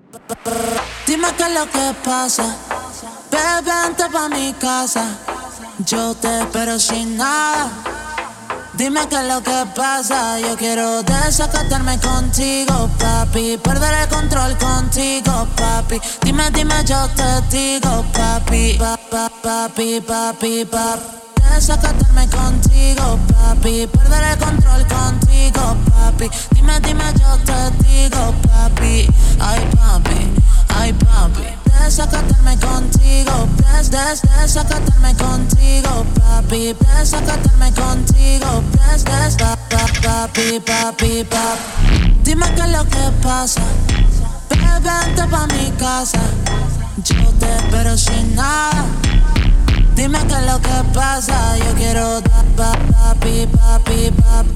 Dime qué es lo que pasa. Bebé, vente pa' mi casa. Yo te espero sin nada. Dime qué es lo que pasa. Yo quiero desacatarme contigo, papi. Perder el control contigo, papi. Dime, yo te digo, papi. Papi, papi, papi. Desacatarme contigo, papi. Perder el control contigo, papi. Dime, yo te digo, papi. Ay, papi, ay, papi. Desacatarme contigo, desacatarme contigo, papi. Desacatarme contigo, papi, papi, papi. Dime qué es lo que pasa. Bebé, vente pa' mi casa. Yo te espero sin nada. Dime qué es lo que pasa. Yo quiero papi, papi, papi,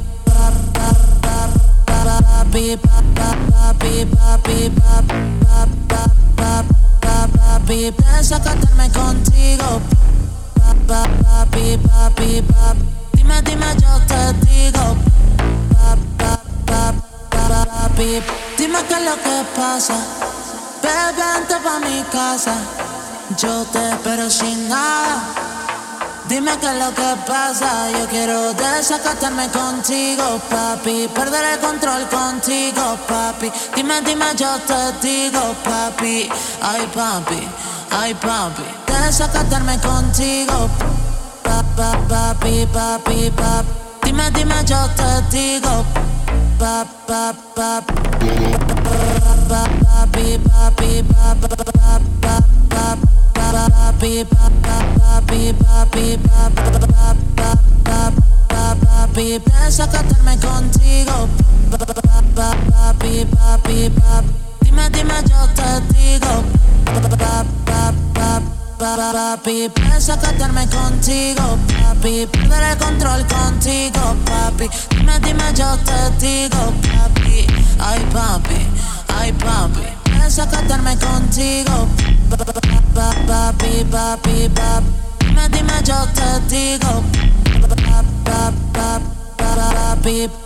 papi, papi, papi, papi, papi, desacatarme contigo, papi, papi, papi. Dime, yo te digo, papi. Dime qué es lo que pasa. Bebé, vente pa' mi casa. Yo te espero sin nada. Dime qué es lo que pasa. Yo quiero desacatarme contigo, papi. Perder el control contigo, papi. Dime, yo te digo, papi. Ay, papi, ay, papi. Desacatarme contigo, papi, papi, papi. Dime, yo te digo, papi, papi, papi, papi, papi, desacatarme contigo, papi, papi, papi. Dime, yo te digo, papi, desacatarme contigo, papi. Perder el control contigo, papi. Dime, yo te digo, papi. Ay, papi, ay, papi. Desacatarme contigo, papi, papi, papi. Dime, yo te digo, papi.